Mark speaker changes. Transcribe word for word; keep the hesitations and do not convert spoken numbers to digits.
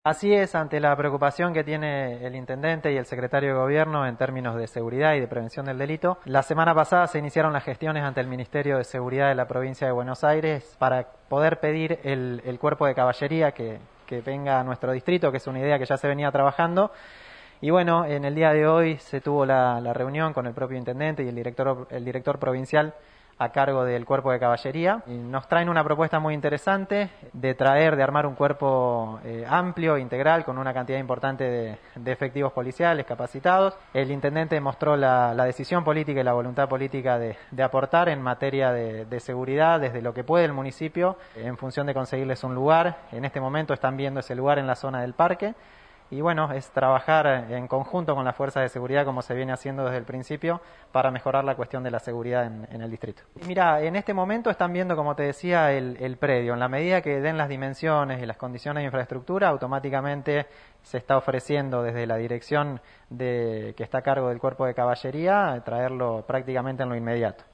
Speaker 1: Así es, ante la preocupación que tiene el intendente y el secretario de Gobierno en términos de seguridad y de prevención del delito, la semana pasada se iniciaron las gestiones ante el Ministerio de Seguridad de la provincia de Buenos Aires para poder pedir el, el cuerpo de caballería que, que venga a nuestro distrito, que es una idea que ya se venía trabajando. Y bueno, en el día de hoy se tuvo la, la reunión con el propio intendente y el director, el director provincial a cargo del cuerpo de caballería. Y nos traen una propuesta muy interesante de traer, de armar un cuerpo eh, amplio, integral, con una cantidad importante de, de efectivos policiales capacitados. El intendente mostró la, la decisión política y la voluntad política de, de aportar en materia de, de seguridad desde lo que puede el municipio en función de conseguirles un lugar. En este momento están viendo ese lugar en la zona del parque. Y bueno, es trabajar en conjunto con las fuerzas de seguridad como se viene haciendo desde el principio para mejorar la cuestión de la seguridad en, en el distrito. Y mira, en este momento están viendo, como te decía, el, el predio. En la medida que den las dimensiones y las condiciones de infraestructura, automáticamente se está ofreciendo desde la dirección de, que está a cargo del cuerpo de caballería traerlo prácticamente en lo inmediato.